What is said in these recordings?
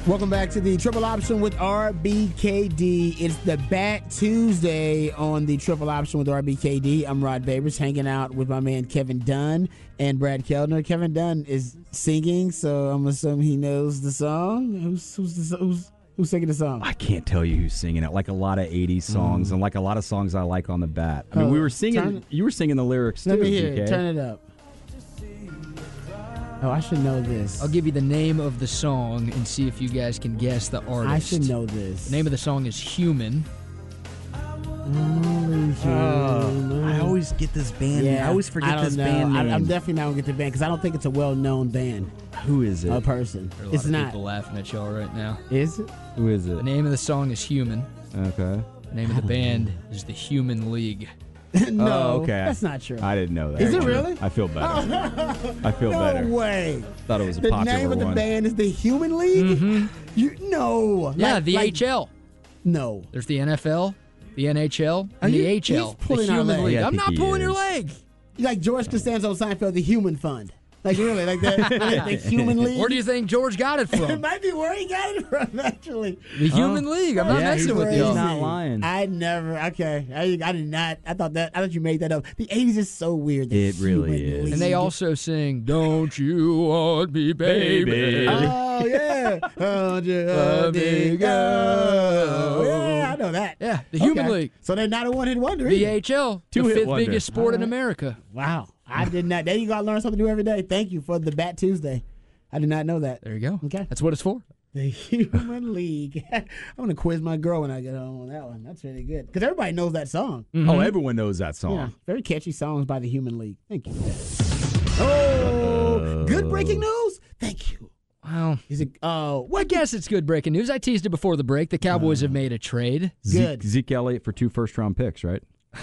Welcome back to the Triple Option with RBKD. It's the Bat Tuesday on the Triple Option with RBKD. I'm Rod Babers, hanging out with my man Kevin Dunn and Brad Kellner. Kevin Dunn is singing, so I'm assuming he knows the song. Who's singing the song? I can't tell you who's singing it. Like a lot of 80s songs and like a lot of songs I like on the Bat. I mean, we were singing. You were singing the lyrics too. Let me hear it. DK. Turn it up. Oh, I should know this. I'll give you the name of the song and see if you guys can guess the artist. I should know this. The name of the song is Human. I always get this band. Yeah, I always forget this band name. I'm definitely not going to get the band because I don't think it's a well-known band. Who is it? A person. There are a lot It's of not. people laughing at y'all right now. Is it? Who is The it? name of the song is Human. Okay. The name of the band is the Human League. No, Oh, okay. that's not true. I didn't know that. Is it really? I feel better. I feel No better. way. Thought it was a The popular name of the one. band is the Human League? No. Yeah, Like- the like- HL. No. There's the NFL, the NHL, and you- the he's HL. The pulling our Human leg. League. Yeah, I I'm think not he pulling your is. leg. Like George Costanzo Seinfeld, the Human Fund. Like really, like the Human League. Where do you think George got it It from? might be where he got it from, actually. The Human League. I'm not Yeah, messing he's with crazy. y'all. He's not lying. I never. Okay, I did not. I thought you made that up. The '80s is so weird. The It really Human is. League. And they also sing, "Don't You Want Me, Baby." Baby. Oh yeah. Oh, Let me go. go. Yeah, I know that. Yeah, the Human Okay. League. So they're not a one-hit wonder. The either. HL, the Two-hit fifth wonder. biggest sport in America. Wow, I did not. There you go. I learn something new every day. Thank you for the Bat Tuesday. I did not know that. There you go. Okay. That's what it's for. The Human League. I'm going to quiz my girl when I get home on that one. That's really good. Because everybody knows that song. Oh, everyone knows that song. Yeah, very catchy songs by the Human League. Thank you for that. Oh, good breaking news? Thank you. Well, Is it? Oh, I what? guess it's good breaking news. I teased it before the break. The Cowboys have made a trade. Good. Zeke Elliott for 2 first-round picks, right?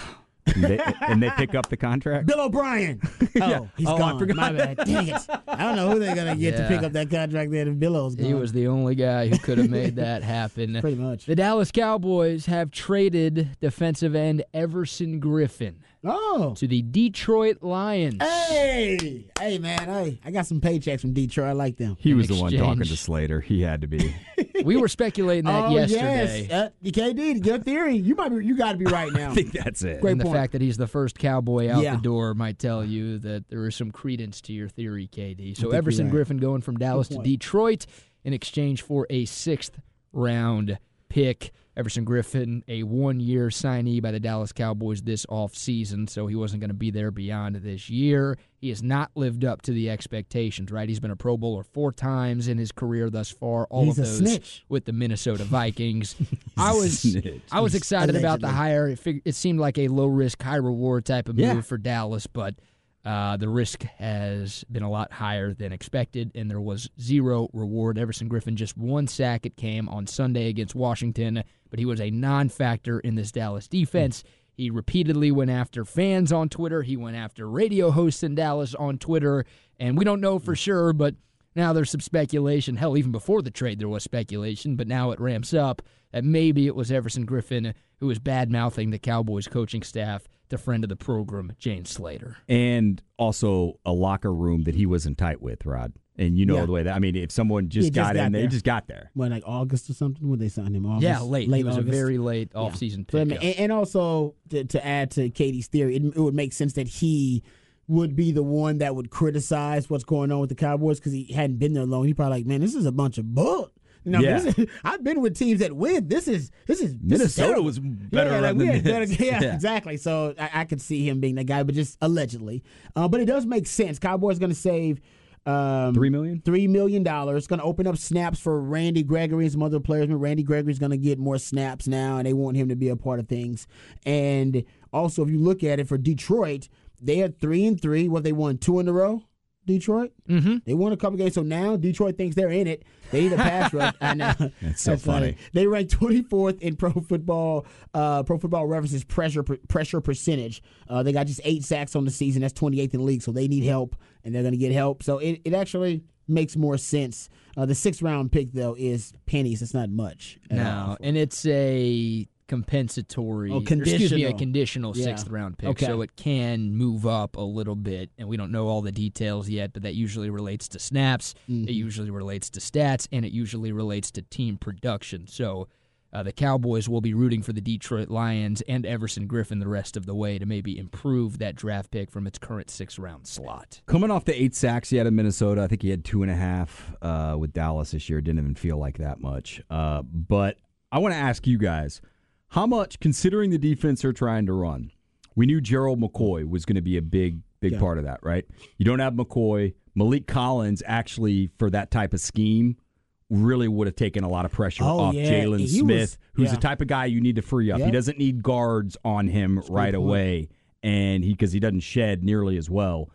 and they pick up the contract? Bill O'Brien. Oh, he's Oh, I gone. forgot. My bad. Dang it. I don't know who they're going to get to pick Yeah. up that contract there if Bill O's gone. He was the only guy who could have made that happen. Pretty much. The Dallas Cowboys have traded defensive end Everson Griffin Oh. to the Detroit Lions. Hey. Hey, man. Hey, I got some paychecks from Detroit. I like them. He In was the one talking exchange. to Slater. He had to be. We were speculating that yesterday. Yes. KD, your theory. You got to be right now. I think that's it. Great And the point. fact that he's the first Cowboy out Yeah. the door might tell you that there is some credence to your theory, KD. So think you're Everson right. Griffin going from Dallas to point. Detroit in exchange for a 6th-round pick. Everson Griffin, a one-year signee by the Dallas Cowboys this offseason, so he wasn't going to be there beyond this year. He has not lived up to the expectations, right? He's been a Pro Bowler 4 times in his career thus far, all He's of a those snitch. with the Minnesota Vikings. I was snitch. excited about the Allegedly. hire. It seemed like a low-risk, high-reward type of move Yeah. for Dallas, but the risk has been a lot higher than expected, and there was 0 reward. Everson Griffin, just 1 sack. It came on Sunday against Washington, but he was a non-factor in this Dallas defense. He repeatedly went after fans on Twitter. He went after radio hosts in Dallas on Twitter, and we don't know for sure, but now there's some speculation. Hell, even before the trade there was speculation, but now it ramps up that maybe it was Everson Griffin who was bad-mouthing the Cowboys coaching staff to friend of the program, Jane Slater. And also a locker room that he wasn't tight with, Rod. And you know Yeah. the way that, I mean, if someone He just got in there, there. he just got there. What, like August or something? When they signed him? August? Yeah, late. He was August. a very late offseason So, I pick. mean, and also to add to Katie's theory, it would make sense that he would be the one that would criticize what's going on with the Cowboys because he hadn't been there long. He'd probably like, man, this is a bunch of bull. You know, Yeah. I've been with teams that win. This is Minnesota terrible. was better Yeah, run like, we than had better, this. yeah, Yeah. exactly. So I could see him being that guy, but just allegedly. But it does make sense. Cowboys going to save $3 million? $3 million. It's going to open up snaps for Randy Gregory and some other players. But Randy Gregory's going to get more snaps now, and they want him to be a part of things. And also, if you look at it for Detroit, they had 3-3. What, they won 2 in a row? Detroit? Mm-hmm. They won a couple games, so now Detroit thinks they're in it. They need a pass rush. I know. That's so funny. They ranked 24th in Pro Football Reference's pressure percentage. They got just 8 sacks on the season. That's 28th in the league, so they need help, and they're going to get help. So it actually makes more sense. The 6th round pick, though, is pennies. It's not much. at all. No, and it's a compensatory, Oh, a conditional conditional. Yeah. 6th round pick, Okay. so it can move up a little bit, and we don't know all the details yet, but that usually relates to snaps, Mm-hmm. it usually relates to stats, and it usually relates to team production. So the Cowboys will be rooting for the Detroit Lions and Everson Griffin the rest of the way to maybe improve that draft pick from its current 6th round slot. Coming off the 8 sacks he had in Minnesota, I think he had 2.5 with Dallas this year. Didn't even feel like that much. But I want to ask you guys, how much, considering the defense they're trying to run, we knew Gerald McCoy was going to be a big part of that, right? You don't have McCoy. Malik Collins actually, for that type of scheme, really would have taken a lot of pressure off Jalen Smith, who's the type of guy you need to free up. He doesn't need guards on him right away, and because he doesn't shed nearly as well.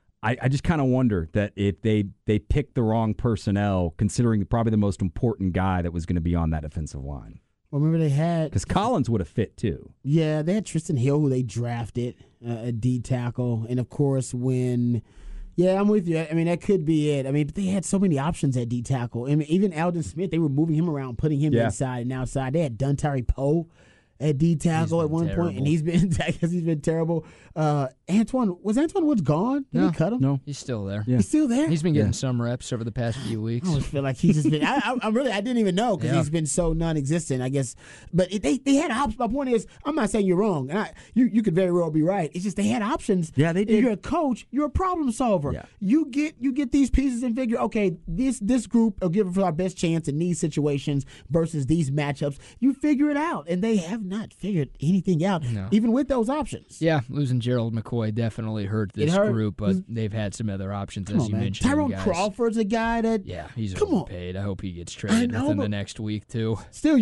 I just kind of wonder that if they picked the wrong personnel, considering probably the most important guy that was going to be on that defensive line. Well, remember they had... Because Collins would have fit, too. Yeah, they had Tristan Hill, who they drafted, a D tackle. And, of course, when... Yeah, I'm with you. I mean, that could be it. I mean, but they had so many options at D tackle. I mean, even Aldon Smith, they were moving him around, putting him inside and outside. They had Dontari Poe at D tackle at one point, and he's been terrible. Antoine Woods gone? Did he cut him? No, He's still there. He's still there. He's been getting some reps over the past few weeks. I always feel like he's just been. I didn't even know because he's been so non-existent. I guess, but they had options. My point is, I'm not saying you're wrong, and you could very well be right. It's just they had options. Yeah, they did. If you're a coach, you're a problem solver. Yeah. You get these pieces and figure, okay, this group will give us our best chance in these situations versus these matchups. You figure it out, and they have not figured anything out, even with those options. Yeah, losing Gerald McCoy definitely hurt this group, but they've had some other options, as you mentioned. Tyrone Crawford's a guy that... Yeah, he's overpaid. I hope he gets traded within the next week, too. Still,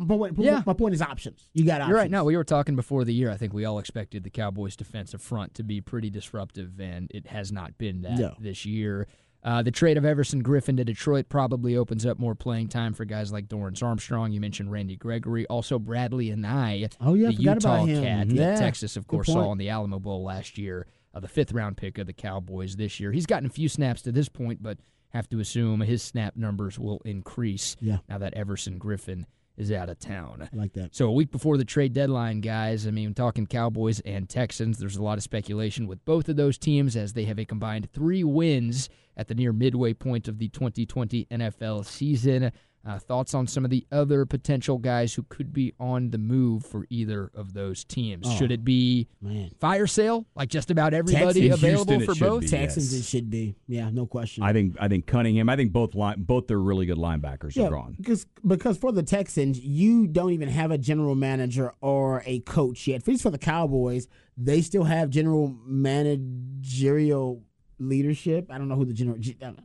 my point is options. You got options. You're right. No, we were talking before the year. I think we all expected the Cowboys' defensive front to be pretty disruptive, and it has not been that this year. The trade of Everson Griffin to Detroit probably opens up more playing time for guys like Dorrance Armstrong. You mentioned Randy Gregory. Also, Bradley Anae, the Utah cat that Texas, of course, saw in the Alamo Bowl last year, the 5th-round pick of the Cowboys this year. He's gotten a few snaps to this point, but have to assume his snap numbers will increase now that Everson Griffin is out of town. I like that. So a week before the trade deadline, guys, I mean, talking Cowboys and Texans, there's a lot of speculation with both of those teams as they have a combined 3 wins at the near midway point of the 2020 NFL season. Thoughts on some of the other potential guys who could be on the move for either of those teams? Should it be fire sale, like just about everybody available for both? Texans, it should be. Yeah, no question. I think Cunningham. I think both their really good linebackers are gone. Because for the Texans, you don't even have a general manager or a coach yet. For the Cowboys, they still have general managerial leadership. I don't know who the general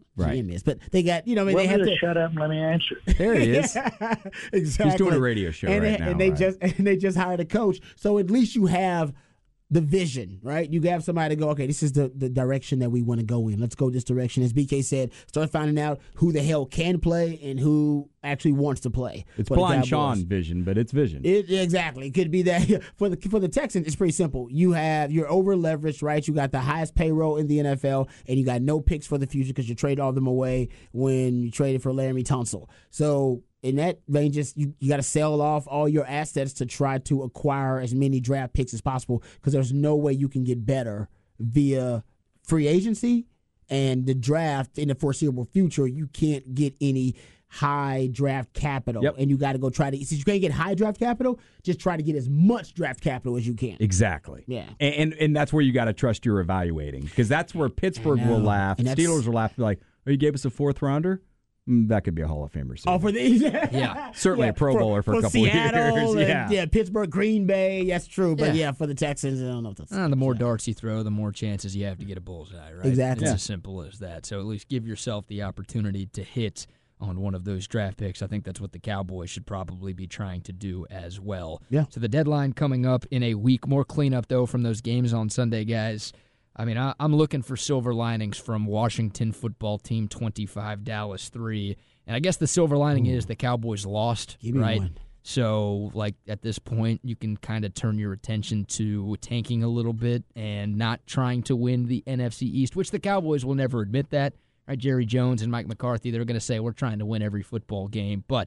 GM is, but they got, they have to shut up and let me answer. There he is. Exactly. He's doing a radio show now. And they just hired a coach. So at least you have the vision, right? You have somebody to go, okay, this is the direction that we want to go in. Let's go this direction. As BK said, start finding out who the hell can play and who actually wants to play. It's blind Sean vision, but it's vision. Exactly. It could be that. For the Texans, it's pretty simple. You're over leveraged, right? You got the highest payroll in the NFL, and you got no picks for the future because you traded all of them away when you traded for Laramie Tunsil. So in that vein, just you got to sell off all your assets to try to acquire as many draft picks as possible because there's no way you can get better via free agency and the draft in the foreseeable future. You can't get any high draft capital, and you got to go try to. Since you can't get high draft capital, just try to get as much draft capital as you can. Exactly. Yeah, and that's where you got to trust your evaluating because that's where Pittsburgh will laugh. Steelers will laugh like, "Oh, you gave us a 4th rounder." That could be a Hall of Famer. Oh, for these? Certainly a Pro Bowler for a couple Seattle of years. And, Pittsburgh, Green Bay. That's true. But for the Texans, I don't know if that's the more darts you throw, the more chances you have to get a bullseye, right? Exactly. It's as simple as that. So at least give yourself the opportunity to hit on one of those draft picks. I think that's what the Cowboys should probably be trying to do as well. Yeah. So the deadline coming up in a week. More cleanup, though, from those games on Sunday, guys. I mean, I'm looking for silver linings from Washington football team 25, Dallas 3. And I guess the silver lining is the Cowboys lost, right? One. So, at this point, you can kind of turn your attention to tanking a little bit and not trying to win the NFC East, which the Cowboys will never admit that. Right? Jerry Jones and Mike McCarthy, they're going to say, we're trying to win every football game. But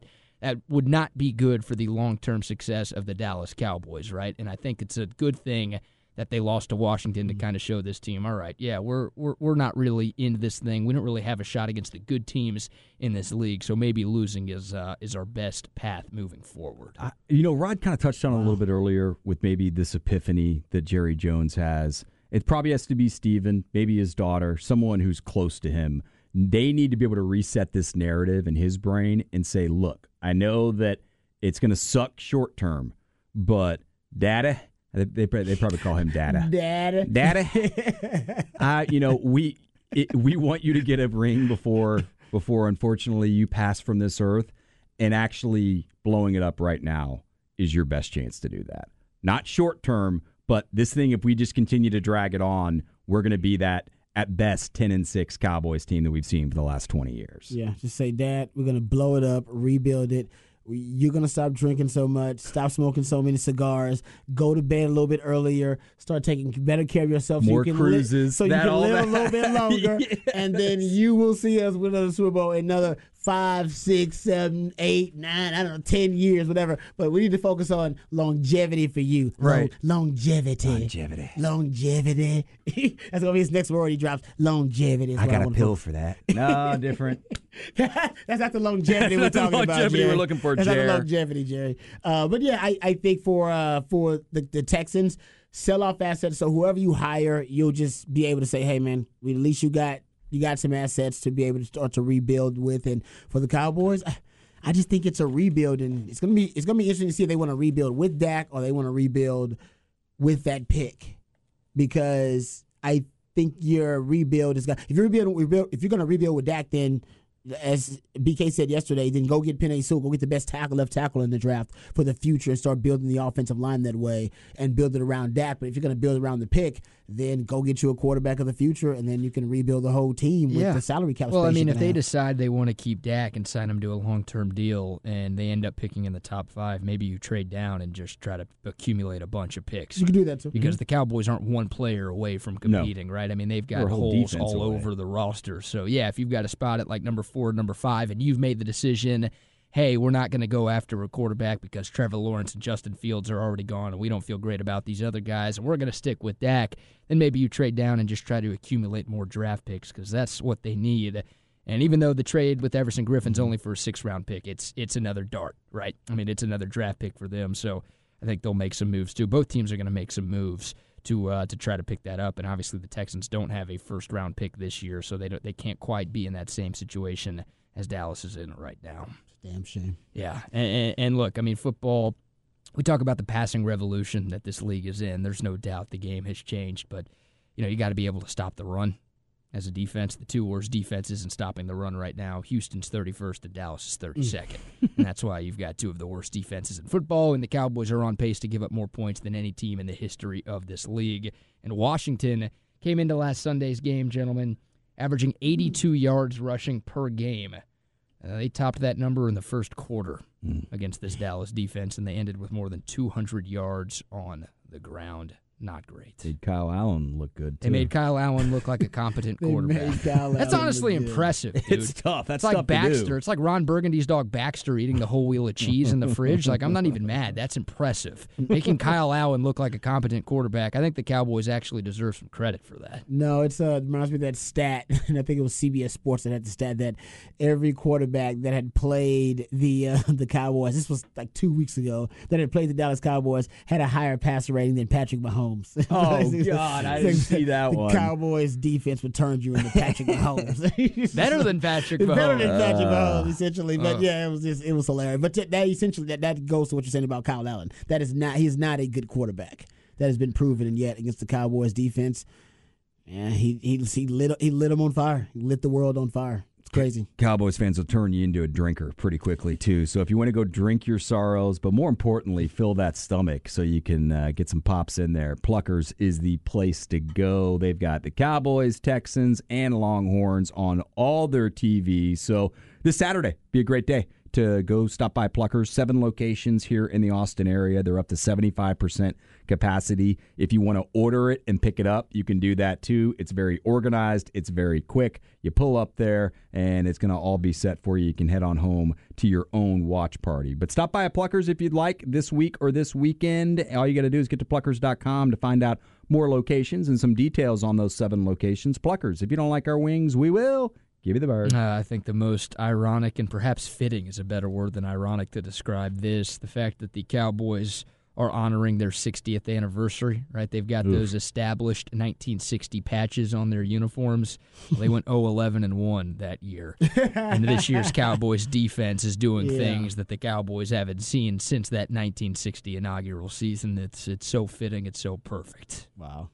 that would not be good for the long-term success of the Dallas Cowboys, right? And I think it's a good thing that they lost to Washington to kind of show this team, all right, yeah, we're not really in this thing. We don't really have a shot against the good teams in this league, so maybe losing is our best path moving forward. Rod kind of touched on it a little bit earlier with maybe this epiphany that Jerry Jones has. It probably has to be Steven, maybe his daughter, someone who's close to him. They need to be able to reset this narrative in his brain and say, look, I know that it's going to suck short term, but Dada, they probably call him Dada. Dada. We want you to get a ring before unfortunately you pass from this earth, and actually blowing it up right now is your best chance to do that. Not short term, but this thing, if we just continue to drag it on, we're going to be that, at best, 10-6 Cowboys team that we've seen for the last 20 years. Yeah, just say, Dad, we're going to blow it up, rebuild it. You're going to stop drinking so much, stop smoking so many cigars, go to bed a little bit earlier, start taking better care of yourself. More so you can cruises. So you can live a little bit longer, Yes. And then you will see us with another Super Bowl in another 5, 6, 7, 8, 9, I don't know, 10 years, whatever. But we need to focus on longevity for you. Right. Longevity. That's going to be his next word he drops. Longevity. I got a pill for that. No, different. That's not the longevity we're talking about, longevity Jerry. we're looking for, That's Jerry. not the longevity, Jerry. But yeah, I think for the Texans, sell off assets. So whoever you hire, you'll just be able to say, hey, man, at least you got some assets to be able to start to rebuild with. And for the Cowboys, I just think it's a rebuild, and it's gonna be interesting to see if they want to rebuild with Dak or they want to rebuild with that pick, because I think your rebuild is if you're going to rebuild with Dak, then, as BK said yesterday, then go get Penei Sewell, go get the best left tackle in the draft for the future and start building the offensive line that way and build it around Dak. But if you're going to build around the pick, then go get you a quarterback of the future, and then you can rebuild the whole team with the salary cap space. Well, I mean, if they decide they want to keep Dak and sign him to a long-term deal and they end up picking in the top 5, maybe you trade down and just try to accumulate a bunch of picks. You can do that too. Because the Cowboys aren't one player away from competing, right? I mean, they've got holes all over the roster. So, yeah, if you've got a spot at like number 4, number 5, and you've made the decision, hey, we're not going to go after a quarterback because Trevor Lawrence and Justin Fields are already gone and we don't feel great about these other guys, and we're going to stick with Dak, then maybe you trade down and just try to accumulate more draft picks, because that's what they need. And even though the trade with Everson Griffin's only for a 6th-round pick, it's another dart, right? I mean, it's another draft pick for them, so I think they'll make some moves too. Both teams are going to make some moves to try to pick that up, and obviously the Texans don't have a 1st-round pick this year, so they can't quite be in that same situation as Dallas is in right now. Damn shame. Yeah, and look, I mean, football, we talk about the passing revolution that this league is in. There's no doubt the game has changed, but you got to be able to stop the run as a defense. The 2 worst defenses in stopping the run right now, Houston's 31st and Dallas is 32nd. And that's why you've got 2 of the worst defenses in football, and the Cowboys are on pace to give up more points than any team in the history of this league. And Washington came into last Sunday's game, gentlemen, averaging 82 yards rushing per game. They topped that number in the first quarter against this Dallas defense, and they ended with more than 200 yards on the ground. Not great. Made Kyle Allen look good, too. They made Kyle Allen look like a competent quarterback. That's honestly impressive, dude. It's tough. That's like tough Baxter. to do. It's like Ron Burgundy's dog Baxter eating the whole wheel of cheese in the fridge. Like, I'm not even mad. That's impressive. Making Kyle Allen look like a competent quarterback. I think the Cowboys actually deserve some credit for that. No, it reminds me of that stat, and I think it was CBS Sports that had the stat that every quarterback that had played the Cowboys, this was like 2 weeks ago, that had played the Dallas Cowboys, had a higher passer rating than Patrick Mahomes. Oh, God, I didn't see that the one. The Cowboys defense would turn you into Patrick Mahomes. Better than Patrick Mahomes. Better than Patrick Mahomes, essentially. But yeah, it was hilarious. But that essentially that goes to what you're saying about Kyle Allen. He's not a good quarterback. That has been proven, and yet against the Cowboys defense, yeah, he lit them on fire. He lit the world on fire. It's crazy. Cowboys fans will turn you into a drinker pretty quickly, too. So if you want to go drink your sorrows, but more importantly, fill that stomach so you can get some pops in there, Pluckers is the place to go. They've got the Cowboys, Texans, and Longhorns on all their TVs. So this Saturday, be a great day. to go stop by Pluckers. 7 locations here in the Austin area. They're up to 75% capacity. If you want to order it and pick it up, you can do that too. It's very organized. It's very quick. You pull up there, and it's going to all be set for you. You can head on home to your own watch party. But stop by a Pluckers if you'd like this week or this weekend. All you got to do is get to pluckers.com to find out more locations and some details on those 7 locations. Pluckers, if you don't like our wings, we will give you the bird. I think the most ironic and perhaps fitting is a better word than ironic to describe this. The fact that the Cowboys are honoring their 60th anniversary, right? They've got those established 1960 patches on their uniforms. Well, they went 0-11-1 that year. And this year's Cowboys defense is doing things that the Cowboys haven't seen since that 1960 inaugural season. It's so fitting. It's so perfect. Wow.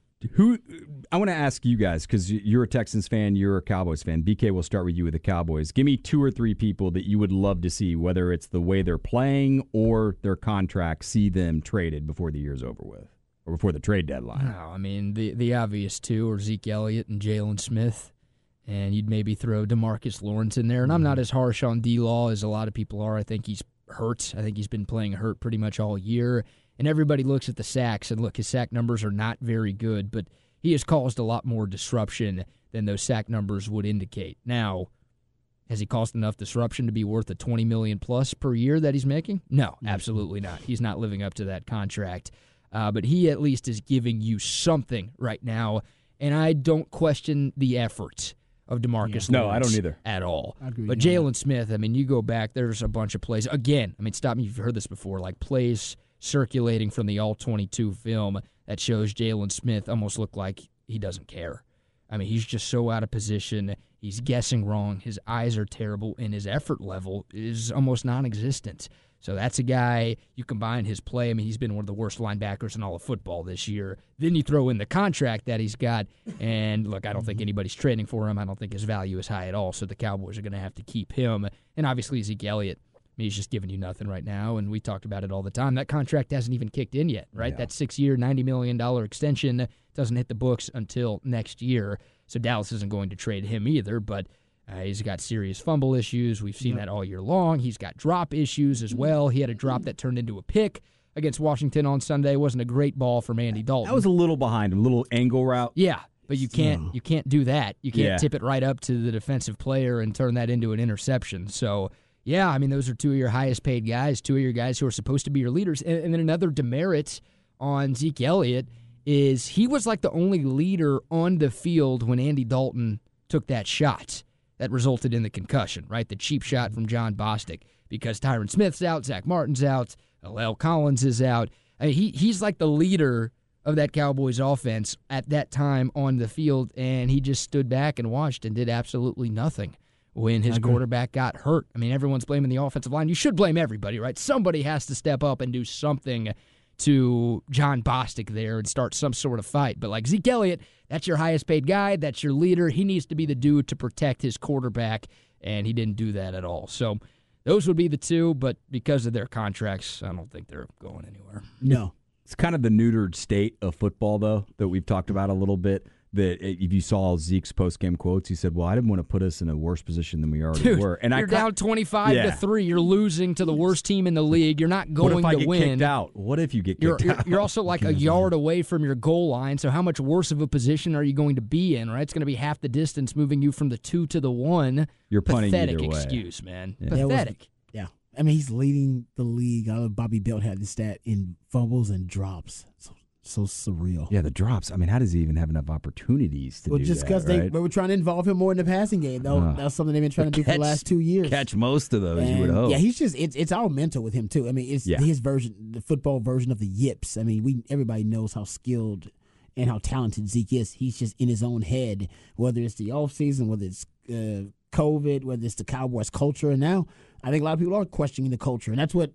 I want to ask you guys, because you're a Texans fan, you're a Cowboys fan. BK, we'll start with you with the Cowboys. Give me 2 or 3 people that you would love to see, whether it's the way they're playing or their contract, see them traded before the year's over with, or before the trade deadline. No, I mean, the obvious 2 are Zeke Elliott and Jalen Smith, and you'd maybe throw DeMarcus Lawrence in there. And I'm not as harsh on D-Law as a lot of people are. I think he's hurt. I think he's been playing hurt pretty much all year. And everybody looks at the sacks, and look, his sack numbers are not very good, but he has caused a lot more disruption than those sack numbers would indicate. Now, has he caused enough disruption to be worth the $20 million plus per year that he's making? No, absolutely not. He's not living up to that contract. But he at least is giving you something right now, and I don't question the effort of DeMarcus Lawrence. No, I don't either. At all. I agree But with you. Jalen Smith, I mean, you go back, there's a bunch of plays. Again, I mean, stop me if you've heard this before, like plays circulating from the All-22 film that shows Jalen Smith almost look like he doesn't care. I mean, he's just so out of position. He's guessing wrong. His eyes are terrible, and his effort level is almost non-existent. So that's a guy, you combine his play. I mean, he's been one of the worst linebackers in all of football this year. Then you throw in the contract that he's got, and look, I don't think anybody's trading for him. I don't think his value is high at all, so the Cowboys are going to have to keep him. And obviously, Zeke Elliott, he's just giving you nothing right now, and we talked about it all the time. That contract hasn't even kicked in yet, right? Yeah. That 6-year, $90 million extension doesn't hit the books until next year, so Dallas isn't going to trade him either, but he's got serious fumble issues. We've seen that all year long. He's got drop issues as well. He had a drop that turned into a pick against Washington on Sunday. It wasn't a great ball from Andy Dalton. That was a little behind him, a little angle route. Yeah, but you can't do that. You can't Yeah. tip it right up to the defensive player and turn that into an interception. So, yeah, I mean, those are 2 of your highest paid guys, 2 of your guys who are supposed to be your leaders. And then another demerit on Zeke Elliott is he was like the only leader on the field when Andy Dalton took that shot that resulted in the concussion, right? The cheap shot from John Bostic, because Tyron Smith's out, Zach Martin's out, L. Collins is out. I mean, he's like the leader of that Cowboys offense at that time on the field, and he just stood back and watched and did absolutely nothing when his quarterback got hurt. I mean, everyone's blaming the offensive line. You should blame everybody, right? Somebody has to step up and do something to John Bostic there and start some sort of fight. But like Zeke Elliott, that's your highest paid guy. That's your leader. He needs to be the dude to protect his quarterback, and he didn't do that at all. So those would be the 2, but because of their contracts, I don't think they're going anywhere. No. It's kind of the neutered state of football, though, that we've talked about a little bit. That if you saw Zeke's post-game quotes, he said, well, I didn't want to put us in a worse position than we already were. And you're down 25-3. You're losing to the worst team in the league. You're not going to win. What if I get kicked out? What if you get kicked out? You're also like a yard away from your goal line, so how much worse of a position are you going to be in, right? It's going to be half the distance moving you from the 2 to the 1. You're punting Pathetic either way. excuse, man. Yeah. Pathetic. Yeah. I mean, he's leading the league. Bobby Belt had this stat in fumbles and drops. So surreal. Yeah, the drops. I mean, how does he even have enough opportunities to do just that, because right? they were trying to involve him more in the passing game, though. That's something they've been trying to do for the last 2 years. Catch most of those, And, you would hope. Yeah, he's just it's all mental with him too. I mean, it's his version, the football version of the yips. I mean, everybody knows how skilled and how talented Zeke is. He's just in his own head, whether it's the offseason, whether it's COVID, whether it's the Cowboys culture, and now I think a lot of people are questioning the culture, and that's what.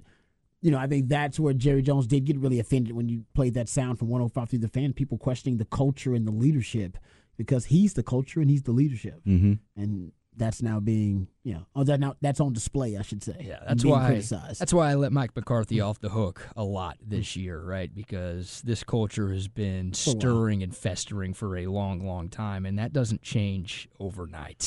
I think that's where Jerry Jones did get really offended when you played that sound from 105 through the fan, people questioning the culture and the leadership, because he's the culture and he's the leadership. Mm-hmm. And that's now being, that's on display, I should say. Yeah, that's why criticized. That's why I let Mike McCarthy off the hook a lot this year, right? Because this culture has been stirring and festering for a long, long time, and that doesn't change overnight.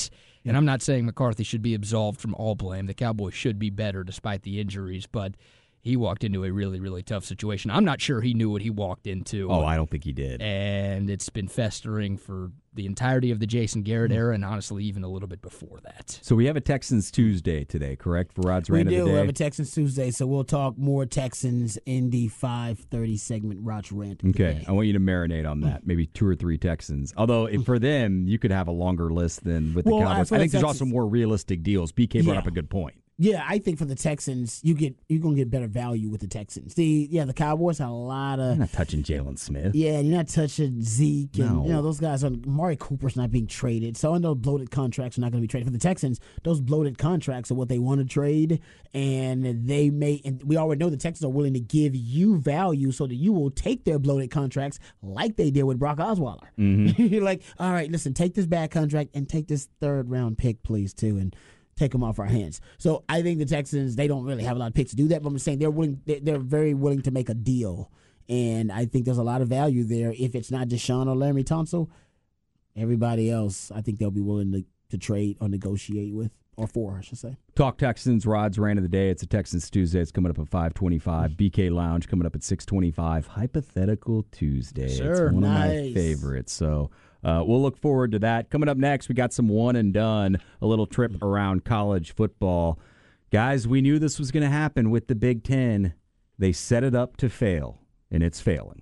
And I'm not saying McCarthy should be absolved from all blame. The Cowboys should be better despite the injuries, but he walked into a really, really tough situation. I'm not sure he knew what he walked into. Oh, I don't think he did. And it's been festering for the entirety of the Jason Garrett era, and honestly, even a little bit before that. So we have a Texans Tuesday today, correct? For Rod's Rant of the Day? We do have a Texans Tuesday, so we'll talk more Texans in the 5:30 segment, Rod's Rant of the Day. I want you to marinate on that. Maybe 2 or 3 Texans. Although, for them, you could have a longer list than with the Cowboys. I think there's also more realistic deals. BK brought up a good point. Yeah, I think for the Texans, you're gonna get better value with the Texans. The Cowboys have a lot of. You're not touching Jalen Smith. Yeah, you're not touching Zeke, and No. those guys. Amari Cooper's not being traded, so I know bloated contracts are not going to be traded for the Texans. Those bloated contracts are what they want to trade, and they may. And we already know the Texans are willing to give you value so that you will take their bloated contracts, like they did with Brock Osweiler. Mm-hmm. You're like, all right, listen, take this bad contract and take this 3rd round pick, please, too, and take them off our hands. So I think the Texans, they don't really have a lot of picks to do that, but I'm saying they're very willing to make a deal. And I think there's a lot of value there. If it's not Deshaun or Laremy Tunsil, everybody else, I think they'll be willing to trade or negotiate with, or for, I should say. Talk Texans, Rod's Rant of the Day. It's a Texans Tuesday. It's coming up at 5:25. BK Lounge coming up at 6:25. Hypothetical Tuesday. Sure, it's one of my nice. favorites. So we'll look forward to that. Coming up next, we got some one and done, a little trip around college football. Guys, we knew this was going to happen with the Big Ten. They set it up to fail, and it's failing.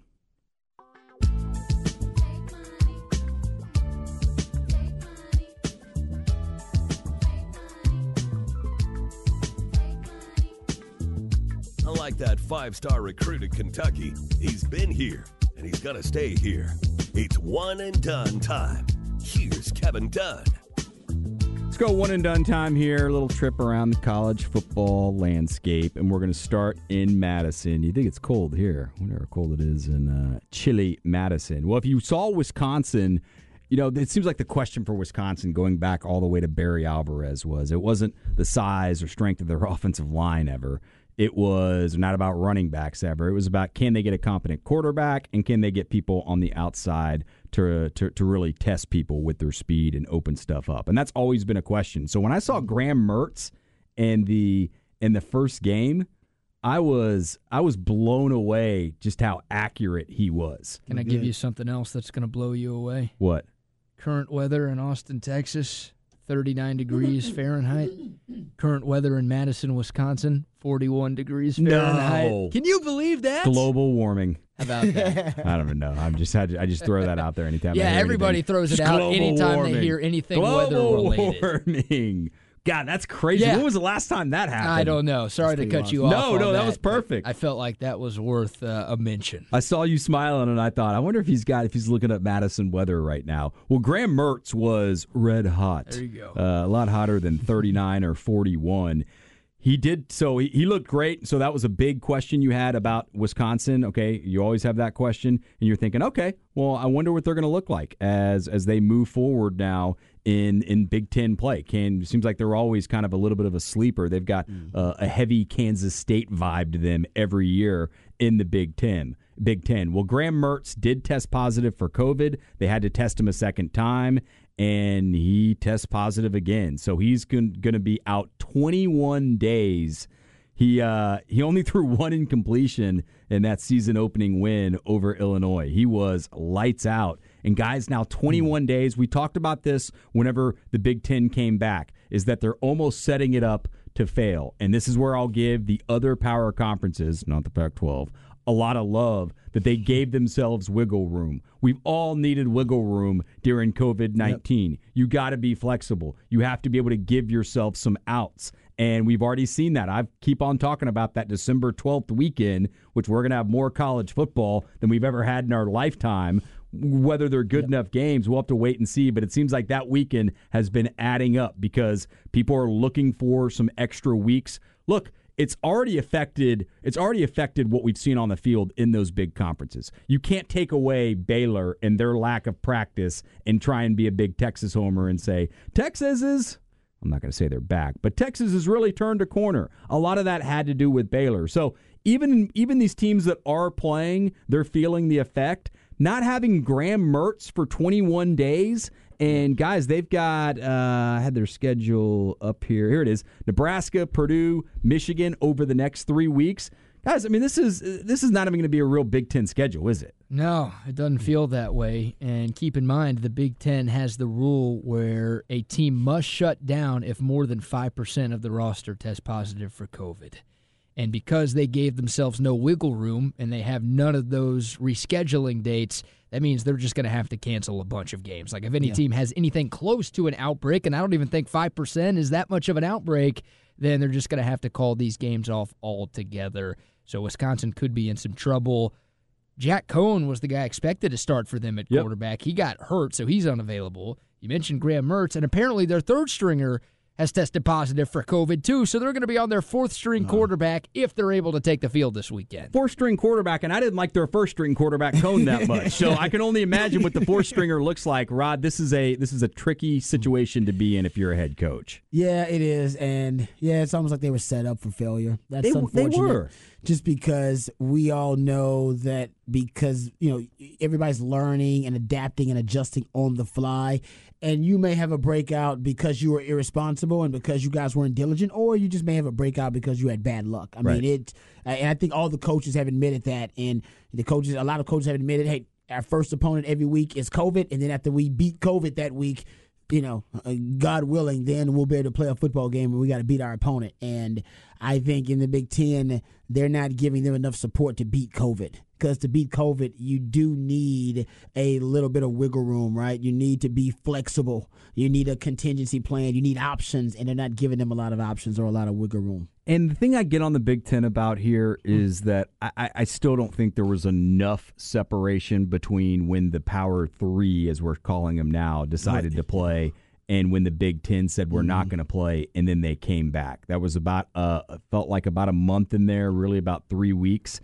Unlike that 5-star recruit in Kentucky, he's been here, and he's going to stay here. It's one and done time. Here's Kevin Dunn. Let's go one and done time here. A little trip around the college football landscape, and we're going to start in Madison. You think it's cold here? I wonder how cold it is in chilly Madison. Well, if you saw Wisconsin, it seems like the question for Wisconsin going back all the way to Barry Alvarez it wasn't the size or strength of their offensive line ever. It was not about running backs ever. It was about, can they get a competent quarterback, and can they get people on the outside to really test people with their speed and open stuff up. And that's always been a question. So when I saw Graham Mertz in the first game, I was blown away just how accurate he was. Can I give you something else that's going to blow you away? What? Current weather in Austin, Texas, 39 degrees Fahrenheit. Current weather in Madison, Wisconsin, 41 degrees Fahrenheit. No. Can you believe that? Global warming. How about that? I don't even know. I just throw that out there anytime. Yeah, I hear everybody anything. throws it Just out global anytime warming. they hear anything Global weather-related. warming. God, that's crazy. Yeah. When was the last time that happened? I don't know. Sorry to cut you off. No, on that was perfect. I felt like that was worth a mention. I saw you smiling, and I thought, I wonder if he's looking at Madison weather right now. Well, Graham Mertz was red hot. There you go. A lot hotter than 39 or 41. He did, so he looked great. So that was a big question you had about Wisconsin. Okay, you always have that question, and you're thinking, okay, well, I wonder what they're going to look like as they move forward now in Big Ten play. Seems like they're always kind of a little bit of a sleeper. They've got a heavy Kansas State vibe to them every year in the Big Ten. Well, Graham Mertz did test positive for COVID. They had to test him a second time, and he tests positive again. So he's going to be out 21 days. He only threw one incompletion in that season-opening win over Illinois. He was lights out. And guys, now 21 days. We talked about this whenever the Big Ten came back, is that they're almost setting it up to fail. And this is where I'll give the other power conferences, not the Pac-12, a lot of love that they gave themselves wiggle room. We've all needed wiggle room during COVID-19. Yep. You got to be flexible. You have to be able to give yourself some outs. And we've already seen that. I keep on talking about that December 12th weekend, which we're going to have more college football than we've ever had in our lifetime. Whether they're good enough games, we'll have to wait and see. But it seems like that weekend has been adding up because people are looking for some extra weeks. Look, it's already affected what we've seen on the field in those big conferences. You can't take away Baylor and their lack of practice and try and be a big Texas homer and say, Texas is, I'm not going to say they're back, but Texas has really turned a corner. A lot of that had to do with Baylor. So even these teams that are playing, they're feeling the effect. Not having Graham Mertz for 21 days And, guys, they've got I had their schedule up here. Here it is. Nebraska, Purdue, Michigan over the next 3 weeks. Guys, I mean, this is not even going to be a real Big Ten schedule, is it? No, it doesn't feel that way. And keep in mind, the Big Ten has the rule where a team must shut down if more than 5% of the roster tests positive for COVID. And because they gave themselves no wiggle room and they have none of those rescheduling dates, that means they're just going to have to cancel a bunch of games. Like if any team has anything close to an outbreak, and I don't even think 5% is that much of an outbreak, then they're just going to have to call these games off altogether. So Wisconsin could be in some trouble. Jack Cohn was the guy expected to start for them at quarterback. He got hurt, so he's unavailable. You mentioned Graham Mertz, and apparently their third stringer has tested positive for COVID, too, so they're going to be on their fourth-string quarterback if they're able to take the field this weekend. Fourth-string quarterback, and I didn't like their first-string quarterback, Cone, that much. So I can only imagine what the fourth-stringer looks like. Rod, this is a tricky situation to be in if you're a head coach. Yeah, it is, and it's almost like they were set up for failure. That's unfortunate. They were. Just because we all know that because, everybody's learning and adapting and adjusting on the fly, and you may have a breakout because you were irresponsible and because you guys weren't diligent, or you just may have a breakout because you had bad luck. I mean, and I think all the coaches have admitted that, and a lot of coaches have admitted, hey, our first opponent every week is COVID, and then after we beat COVID that week, God willing, then we'll be able to play a football game and we got to beat our opponent. And I think in the Big Ten, they're not giving them enough support to beat COVID. Because to beat COVID, you do need a little bit of wiggle room, right? You need to be flexible. You need a contingency plan. You need options, and they're not giving them a lot of options or a lot of wiggle room. And the thing I get on the Big Ten about here is that I still don't think there was enough separation between when the Power Three, as we're calling them now, decided to play and when the Big Ten said we're not going to play, and then they came back. That was felt like about a month in there, really about 3 weeks.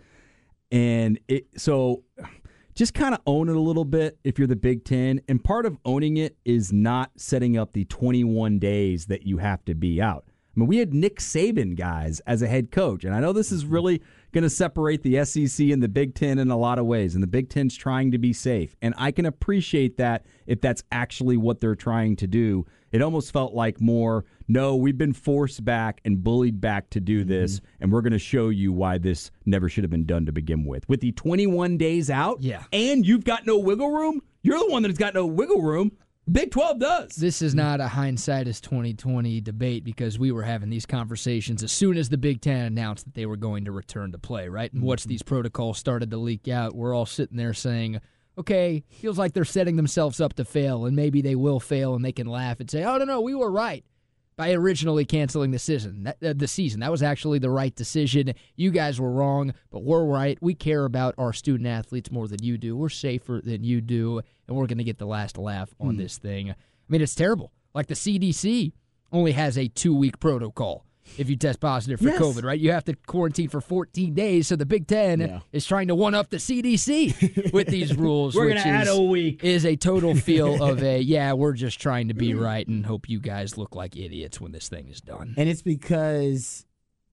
And so just kind of own it a little bit if you're the Big Ten. And part of owning it is not setting up the 21 days that you have to be out. I mean, we had Nick Saban, guys, as a head coach. And I know this is really going to separate the SEC and the Big Ten in a lot of ways. And the Big Ten's trying to be safe. And I can appreciate that if that's actually what they're trying to do. It almost felt like more, no, we've been forced back and bullied back to do this, and we're going to show you why this never should have been done to begin with. With the 21 days out, and you've got no wiggle room, you're the one that's got no wiggle room. Big 12 does. This is not a hindsight is 2020 debate because we were having these conversations as soon as the Big Ten announced that they were going to return to play, right? And once these protocols started to leak out, we're all sitting there saying, okay, feels like they're setting themselves up to fail, and maybe they will fail, and they can laugh and say, oh, no, we were right by originally canceling the season. That was actually the right decision. You guys were wrong, but we're right. We care about our student-athletes more than you do. We're safer than you do, and we're going to get the last laugh on this thing. I mean, it's terrible. Like the CDC only has a 2-week protocol if you test positive for COVID, right? You have to quarantine for 14 days, so the Big Ten is trying to one-up the CDC with these rules. We're going to add a week. Is a total feel of we're just trying to be right and hope you guys look like idiots when this thing is done. And it's because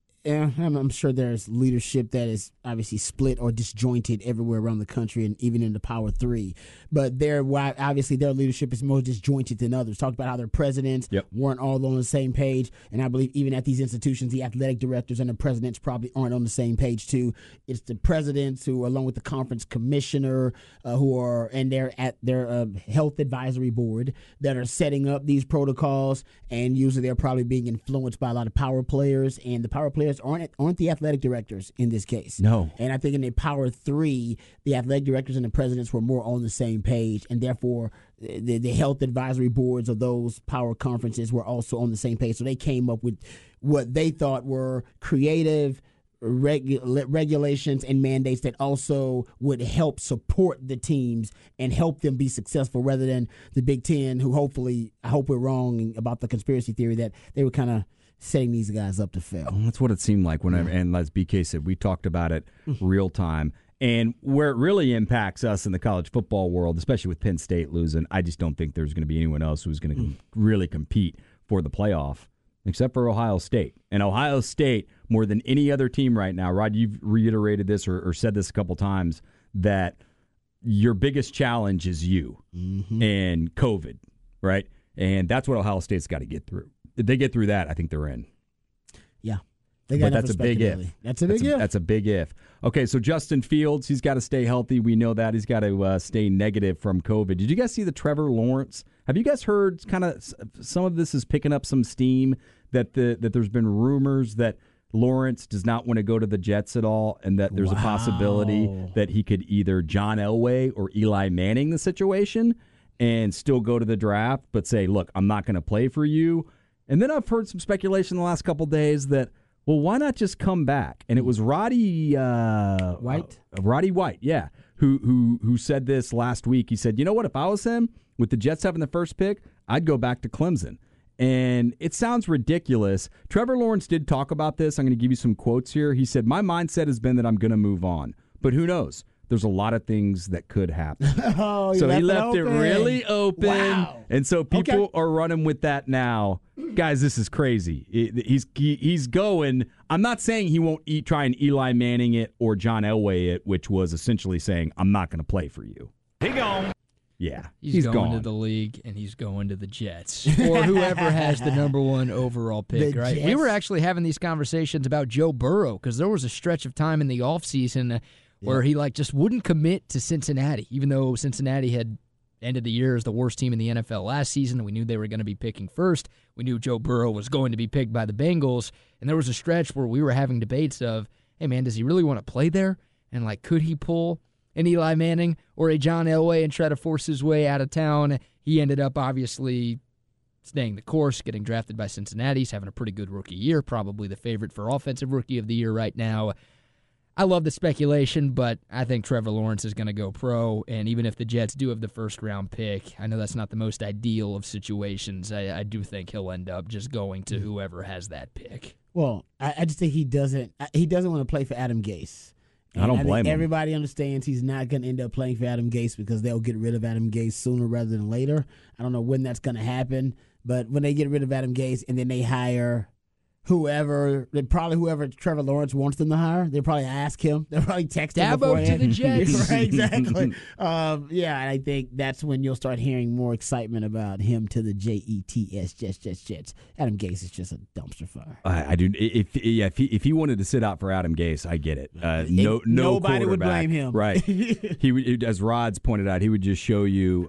I'm sure there's leadership that is obviously split or disjointed everywhere around the country and even in the Power Three. But obviously their leadership is more disjointed than others. Talked about how their presidents weren't all on the same page. And I believe even at these institutions, the athletic directors and the presidents probably aren't on the same page too. It's the presidents who, along with the conference commissioner, they're at their health advisory board that are setting up these protocols. And usually they're probably being influenced by a lot of power players. And the power players aren't the athletic directors in this case. No. And I think in the Power Three, the athletic directors and the presidents were more on the same page, and therefore the health advisory boards of those power conferences were also on the same page. So they came up with what they thought were creative regulations and mandates that also would help support the teams and help them be successful, rather than the Big Ten, who I hope we're wrong about the conspiracy theory that they were kind of setting these guys up to fail. Well, that's what it seemed like whenever, and as BK said, we talked about it real time. And where it really impacts us in the college football world, especially with Penn State losing, I just don't think there's going to be anyone else who's going to really compete for the playoff, except for Ohio State. And Ohio State, more than any other team right now, Rod, you've reiterated this or said this a couple times, that your biggest challenge is you and COVID. right? And that's what Ohio State's got to get through. If they get through that, I think they're in. Yeah. They got But that's a big if. That's a big if. That's a big if. Okay, so Justin Fields, he's got to stay healthy. We know that. He's got to stay negative from COVID. Did you guys see the Trevor Lawrence? Have you guys heard kind of some of this is picking up some steam, that there's been rumors that Lawrence does not want to go to the Jets at all, and that there's a possibility that he could either John Elway or Eli Manning the situation and still go to the draft, but say, look, I'm not going to play for you. And then I've heard some speculation the last couple of days that, well, why not just come back? And it was Roddy White? Roddy White, yeah, who said this last week. He said, you know what, if I was him, with the Jets having the first pick, I'd go back to Clemson. And it sounds ridiculous. Trevor Lawrence did talk about this. I'm going to give you some quotes here. He said, my mindset has been that I'm going to move on. But who knows? There's a lot of things that could happen. So he left it really open. Wow. And so people are running with that now. Guys, this is crazy. He's going. I'm not saying he won't try and Eli Manning it or John Elway it, which was essentially saying, I'm not going to play for you. He gone. Yeah, he's going gone. to the league, and he's going to the Jets or whoever has the number one overall pick, right? Jets. We were actually having these conversations about Joe Burrow because there was a stretch of time in the offseason where he just wouldn't commit to Cincinnati, even though Cincinnati had ended the year as the worst team in the NFL last season. We knew they were going to be picking first. We knew Joe Burrow was going to be picked by the Bengals, and there was a stretch where we were having debates of, hey, man, does he really want to play there? And, could he pull an Eli Manning or a John Elway and try to force his way out of town? He ended up obviously staying the course, getting drafted by Cincinnati. He's having a pretty good rookie year, probably the favorite for Offensive Rookie of the Year right now. I love the speculation, but I think Trevor Lawrence is going to go pro, and even if the Jets do have the first-round pick, I know that's not the most ideal of situations. I do think he'll end up just going to whoever has that pick. Well, I just think he doesn't want to play for Adam Gase. I don't blame him. Everybody understands he's not going to end up playing for Adam Gase because they'll get rid of Adam Gase sooner rather than later. I don't know when that's going to happen, but when they get rid of Adam Gase and then they hire whoever Trevor Lawrence wants them to hire, they'll probably ask him. They'll probably text him Dabo beforehand. to the Jets. Right, exactly. And I think that's when you'll start hearing more excitement about him to the Jets, Jets. Adam Gase is just a dumpster fire. I do. If he wanted to sit out for Adam Gase, I get it. Nobody would blame him. Right. He would, as Rod's pointed out, he would just show you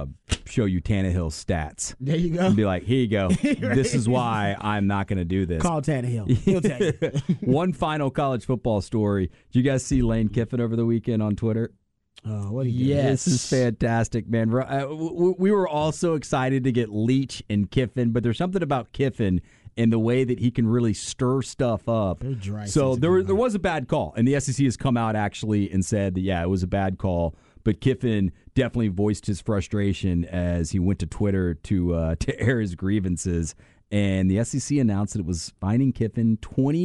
Tannehill's stats. There you go. And be like, here you go. This is why I'm not going to do this. Call Tannehill. He'll tell you. One final college football story. Did you guys see Lane Kiffin over the weekend on Twitter? What do you Yes. This is fantastic, man. We were all so excited to get Leach and Kiffin, but there's something about Kiffin and the way that he can really stir stuff up. So there was a bad call, and the SEC has come out actually and said that, it was a bad call. But Kiffin definitely voiced his frustration as he went to Twitter to air his grievances. And the SEC announced that it was fining Kiffin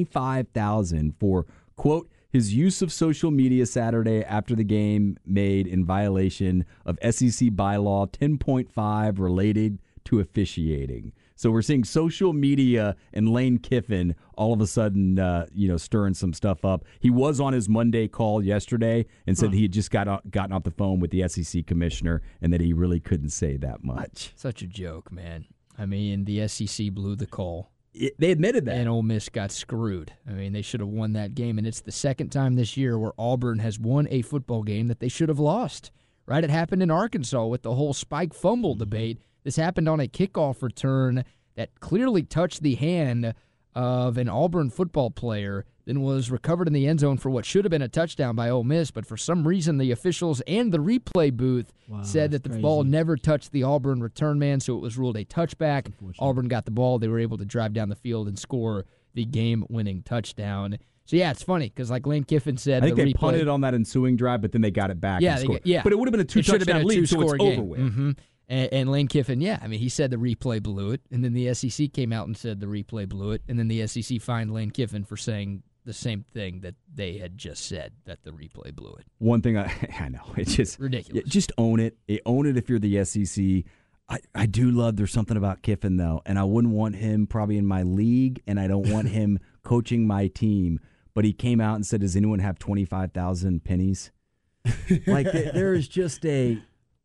$25,000 for, quote, his use of social media Saturday after the game made in violation of SEC bylaw 10.5 related to officiating. So we're seeing social media and Lane Kiffin all of a sudden, stirring some stuff up. He was on his Monday call yesterday and said he had just gotten off the phone with the SEC commissioner and that he really couldn't say that much. Such a joke, man. I mean, the SEC blew the call. They admitted that. And Ole Miss got screwed. I mean, they should have won that game. And it's the second time this year where Auburn has won a football game that they should have lost. Right? It happened in Arkansas with the whole spike fumble debate. This happened on a kickoff return that clearly touched the hand of an Auburn football player, then was recovered in the end zone for what should have been a touchdown by Ole Miss, but for some reason the officials and the replay booth said that the ball never touched the Auburn return man, so it was ruled a touchback. Auburn got the ball. They were able to drive down the field and score the game-winning touchdown. So, it's funny because like Lane Kiffin said, I think they punted on that ensuing drive, but then they got it back and scored. But it would have been a two-touchdown lead, so it's over with. Mm-hmm. And Lane Kiffin, he said the replay blew it, and then the SEC came out and said the replay blew it, and then the SEC fined Lane Kiffin for saying the same thing that they had just said, that the replay blew it. One thing I know, it's just ridiculous. Just own it. Own it if you're the SEC. I do love there's something about Kiffin, though, and I wouldn't want him probably in my league, and I don't want him coaching my team, but he came out and said, does anyone have 25,000 pennies? There is just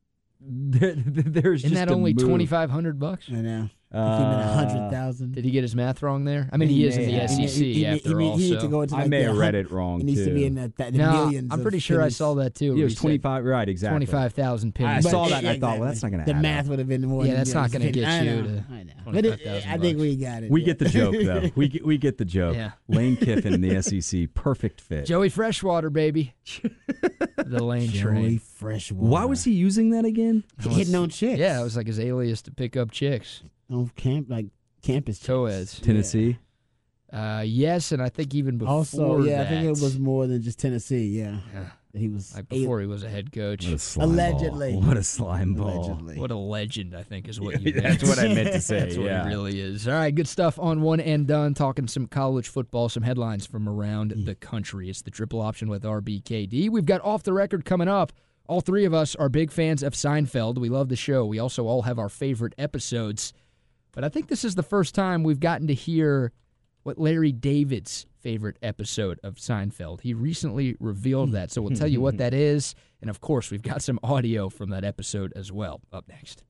there's Isn't just that a only move. $2,500? I know. If he meant 100,000. Did he get his math wrong there? I mean, he is in the SEC after all. He needs to go into I like may the have read it It wrong. needs to be in the millions. I'm of pretty sure I pennies. saw that too. It was 25. Right, exactly. 25,000 I pennies. saw But- that and I thought, well, that's not going to The add math up. would have been more. Yeah, than that's not going to get I you know, to I know. But I think we got it. We yeah. get the joke, though. We get the joke. Yeah. Lane Kiffin in the SEC, perfect fit. Joey Freshwater, baby. The Lane Joey train. Freshwater. Why was he using that again? hitting on chicks? Yeah, it was like his alias to pick up chicks. on campus chicks. Co-eds. Tennessee. Yes, and I think even before Also, yeah, that, I think it was more than just Tennessee. Yeah, Yeah. he was like before he was a head coach. What a slime Allegedly. ball. What a slime ball. Allegedly. What a legend, I think, is what you meant. That's what I meant to say. That's what yeah. it really is. All right, good stuff on One and Done, talking some college football, some headlines from around the country. It's the triple option with RBKD. We've got Off the Record coming up. All three of us are big fans of Seinfeld. We love the show. We also all have our favorite episodes. But I think this is the first time we've gotten to hear what Larry David's favorite episode of Seinfeld. He recently revealed that, so we'll tell you what that is. And, of course, we've got some audio from that episode as well. Up next.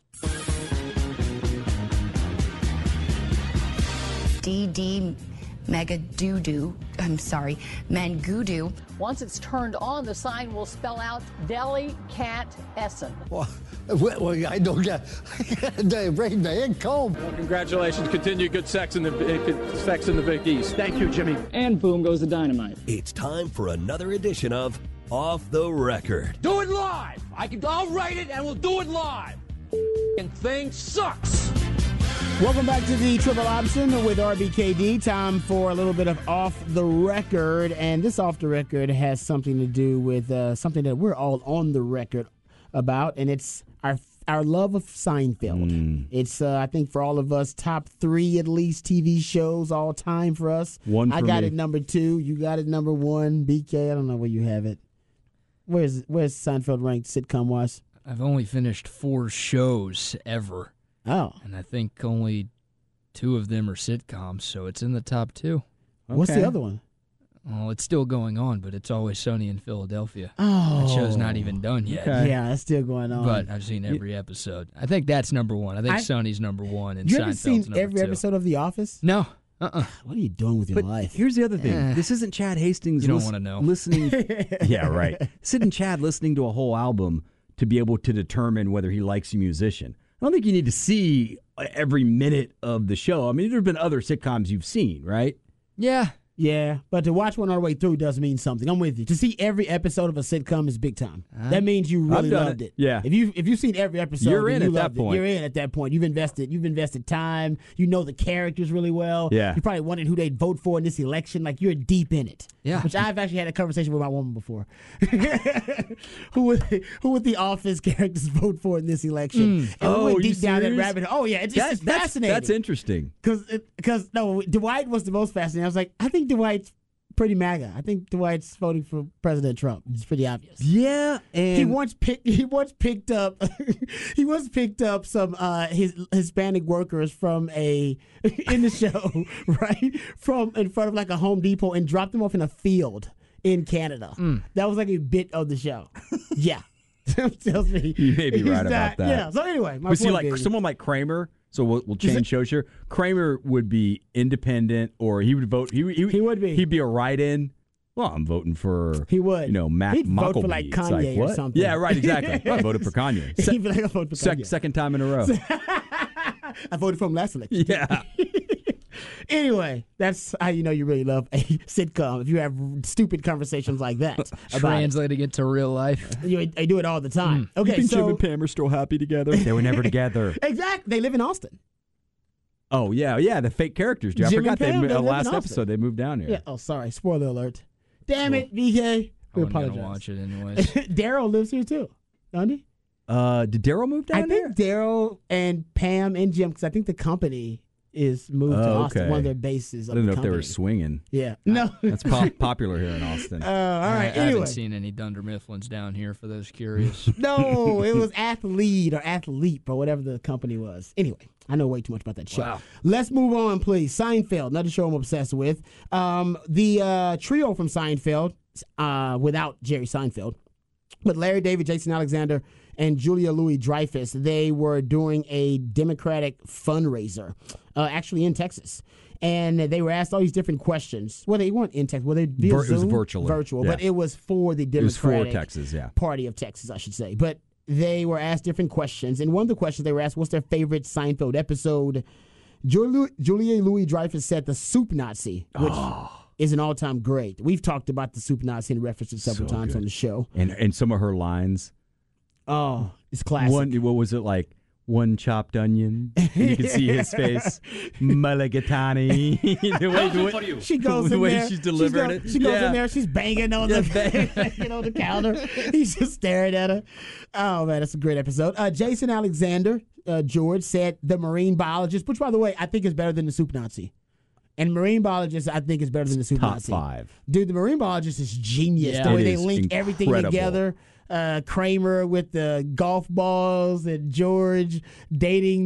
DD Megadoodoo. I'm sorry, Mangudu. Once it's turned on, the sign will spell out Deli Cat Essen. Well, I don't get the brain man comb. Congratulations. Continue good sex in the Big East. Thank you, Jimmy. And boom goes the dynamite. It's time for another edition of Off the Record. Do it live. I'll write it and we'll do it live. And thing sucks. Welcome back to the Triple Option with RBKD. Time for a little bit of Off the Record. And this Off the Record has something to do with something that we're all on the record about, and it's our love of Seinfeld. It's, I think, for all of us, top 3 at least TV shows all time for us. One I for got me. it number 2. You got it number 1. BK, I don't know where you have it. Where's Seinfeld ranked sitcom-wise? I've only finished 4 shows ever. Oh. And I think only 2 of them are sitcoms, so it's in the top 2. What's the Okay. other one? Well, it's still going on, but It's Always Sunny in Philadelphia. Oh. That show's not even done yet. Okay. Yeah, that's still going on. But I've seen every episode. I think that's number 1. I think Sonny's number 1 and you ever Seinfeld's seen number every 2. episode of The Office? No. What are you doing with your But life? here's the other thing. Eh. This isn't Chad Hastings You don't wanna know. listening. Yeah, right. This isn't Chad listening to a whole album to be able to determine whether he likes a musician. I don't think you need to see every minute of the show. I mean, there have been other sitcoms you've seen, right? Yeah. Yeah, but to watch one all the way through does mean something. I'm with you. To see every episode of a sitcom is big time. That means you really done loved it. it. Yeah. If you've seen every episode, You're then in you at that loved it. point. You're in at that point. You've invested time. You know the characters really well. Yeah. You probably wondered who they'd vote for in this election. Like you're deep in it. Yeah. Which I've actually had a conversation with my woman before. who would the Office characters vote for in this election? And we went you deep down that serious? rabbit hole. Oh yeah, it's fascinating. That's interesting. Because Dwight was the most fascinating. I was like, I think Dwight's pretty MAGA. I think Dwight's voting for President Trump. It's pretty obvious. Yeah, and He once picked up some his Hispanic workers from in the show, right? From in front of like a Home Depot and dropped them off in a field in Canada. That was like a bit of the show. Yeah. Tells me You may be he's right about that. Yeah. So anyway, my but see, point like being- someone like Kramer. So we'll change shows here. Kramer would be independent, or he would vote. He would be. He'd be a write-in. Well, I'm voting for. He would. Mac He'd vote for, Muckleby. like, It's Kanye or what? something. Yeah, right. Exactly. I voted for Kanye. He'd be like, I voted for Kanye. Second time in a row. I voted for him last election. Yeah. Anyway, that's how you know you really love a sitcom. If you have stupid conversations like that about it. Translating it to real life. They do it all the time. You Okay, think so Jim and Pam are still happy together? They were never together. exactly, they live in Austin. Oh yeah, the fake characters. Dude. I Jim forgot and Pam, they live in last Austin. episode they moved down here. Yeah. Oh, sorry. Spoiler alert. Damn it, BK. We I'm going to apologize. watch it anyways. Daryl lives here too, doesn't he? Did Daryl move down I think Daryl and Pam and Jim, because I think the company is moved to Austin. okay. One of their bases. I Of didn't the know if they were company. swinging. Yeah. No. That's popular here in Austin. All right. I Anyway. haven't seen any Dunder Mifflins down here for those curious. No, it was Athlete or Athlete or whatever the company was. Anyway, I know way too much about that show. Wow. Let's move on, please. Seinfeld, another show I'm obsessed with. The trio from Seinfeld, without Jerry Seinfeld, but Larry David, Jason Alexander, and Julia Louis-Dreyfus. They were doing a Democratic fundraiser, actually in Texas. And they were asked all these different questions. Well, they weren't in Texas. Well, they via Zoom, it was virtual, but it was for the Democratic Texas, Party of Texas, I should say. But they were asked different questions, and one of the questions they were asked was their favorite Seinfeld episode. Julia Louis-Dreyfus said the Soup Nazi, which is an all-time great. We've talked about the Soup Nazi and referenced it several times on the show. And some of her lines. Oh, it's classic. What was it like? One chopped onion. You can see his face. Mulligatawny. She goes the in way there. she's delivering it. She goes in there. She's banging on the counter. He's just staring at her. Oh man, that's a great episode. Jason Alexander, George said the marine biologist, which by the way I think is better than the Soup Nazi. And marine biologist, I think, is better than the Soup Nazi. Top 5. Dude, the marine biologist is genius. Yeah. The way It they is link everything incredible. together. Kramer with the golf balls and George dating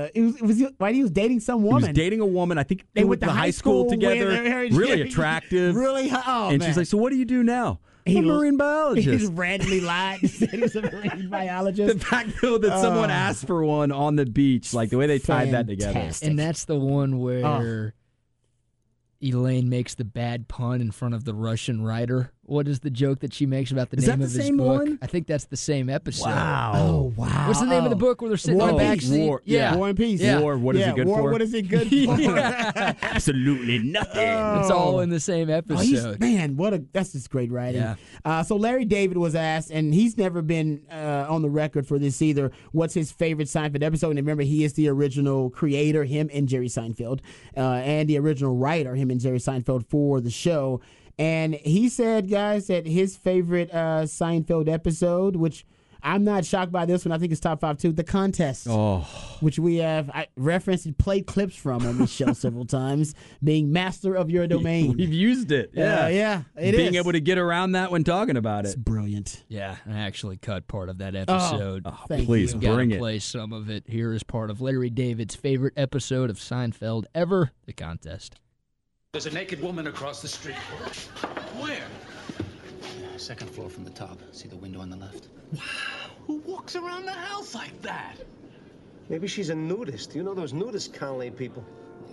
he was dating some woman. He was dating a woman. I think They they went went to to high high school school together. with- Really attractive. Really? and Man. she's like, so what do you do now? I'm a He- marine He biologist. just randomly lied and said he was a marine biologist. The fact, though, that someone asked for one on the beach, like the way they tied that together. Fantastic. And that's the one where Elaine makes the bad pun in front of the Russian writer. What is the joke that she makes about the Is name that of the his same book? one? I think that's the same episode. Wow. Oh, wow. What's the name of the book where they're sitting War in the and back Peace. seat? War, Yeah. War and Peace. Yeah. War, what is it good War, for? what is it good for? Absolutely nothing. It's all in the same episode. Man, that's just great writing. Yeah. So Larry David was asked, and he's never been on the record for this either, what's his favorite Seinfeld episode? And remember, he is the original creator, him and Jerry Seinfeld, and the original writer, him and Jerry Seinfeld, for the show. And he said, guys, that his favorite Seinfeld episode, which I'm not shocked by this one, I think it's top 5 too, The Contest. Which we have referenced and played clips from on this show several times, being master of your domain. We've used it. Yeah. Being able to get around that when talking about It's it. brilliant. Yeah, I actually cut part of that episode. Thank Please you. bring Gotta it. play some of it. Here is part of Larry David's favorite episode of Seinfeld ever, The Contest. There's a naked woman across the street. Where? Second floor from the top. See the window on the left? Who walks around the house like that? Maybe she's a nudist. You know those nudist colony people.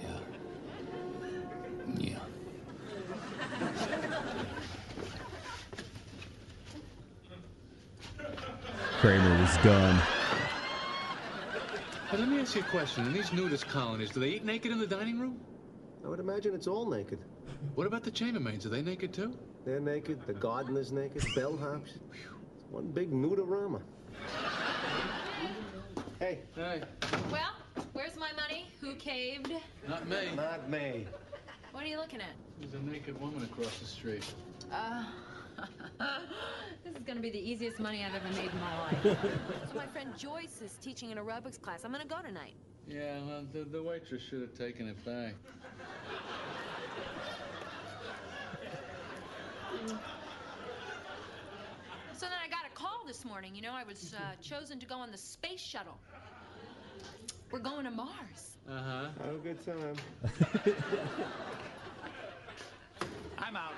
Yeah. Kramer was done. But let me ask you a question. In these nudist colonies, do they eat naked in the dining room? I would imagine it's all naked. What about the chambermaids? Are they naked too? They're naked. The gardener's naked. Bellhops. It's one big nudorama. Hey. Hey, Well, where's my money? Who caved? not me. Not me. What are you looking at? There's a naked woman across the street. This is gonna be the easiest money I've ever made in my life. So my friend Joyce is teaching an aerobics class. I'm gonna go tonight. Yeah, well, the waitress should have taken it back. So then I got a call this morning. You know, I was chosen to go on the space shuttle. We're going to Mars. Uh-huh. Have a good time. I'm out.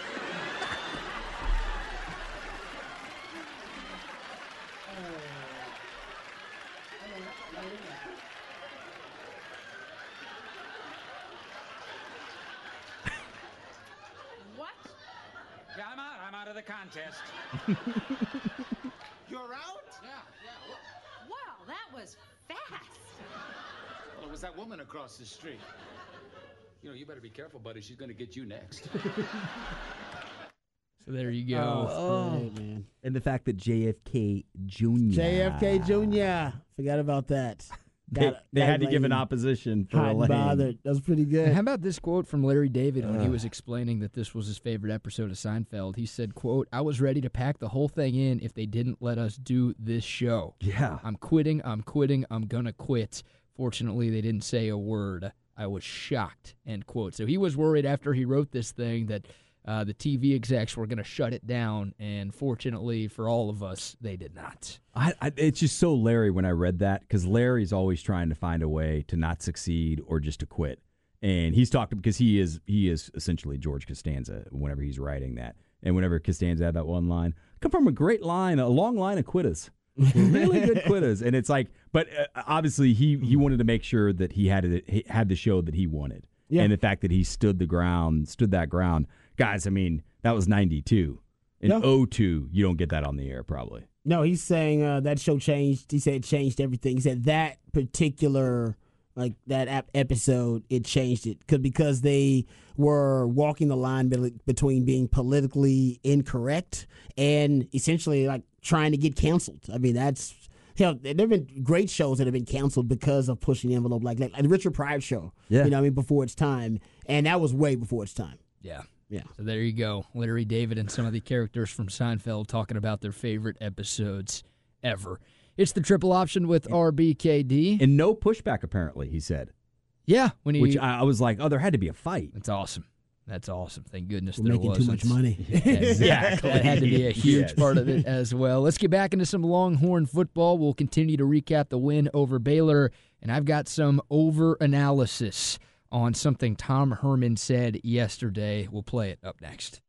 What? Yeah, I'm out. I'm out of the contest. You're out? Wow, that was fast. Well, it was that woman across the street. You know, you better be careful, buddy. She's going to get you next. So there you go. Great, man. And the fact that JFK Jr. JFK Jr. Forgot about that. They had to give an opposition for Hot and Elaine. bothered. That was pretty good. And how about this quote from Larry David when he was explaining that this was his favorite episode of Seinfeld? He said, quote, "I was ready to pack the whole thing in if they didn't let us do this show. Yeah. I'm quitting, I'm gonna quit. Fortunately, they didn't say a word. I was shocked," end quote. So he was worried after he wrote this thing that the TV execs were going to shut it down, and fortunately for all of us, they did not. It's just so Larry when I read that, because Larry's always trying to find a way to not succeed or just to quit. And he's talking because he is essentially George Costanza whenever he's writing that. And whenever Costanza had that one line, come from a great line, a long line of quitters. really good quitters. And it's like, but obviously he wanted to make sure that he had the show that he wanted. Yeah. And the fact that he stood that ground. Guys, I mean, that was 92. In 02, you don't get that on the air probably. No, he's saying that show changed. He said it changed everything. He said that particular, that episode, it changed it. Because they were walking the line between being politically incorrect and essentially trying to get canceled. I mean, that's... Hell, there have been great shows that have been canceled because of pushing the envelope, like the Richard Pryor show. Yeah. Before its time. And that was way before its time. Yeah. Yeah. So there you go. Larry David and some of the characters from Seinfeld talking about their favorite episodes ever. It's the Triple Option with RBKD. And no pushback, apparently, he said. Yeah. Which I was like, there had to be a fight. That's awesome. That's awesome. Thank goodness We're making too much money. Exactly. That had to be a huge part of it as well. Let's get back into some Longhorn football. We'll continue to recap the win over Baylor, and I've got some over-analysis on something Tom Herman said yesterday. We'll play it up next.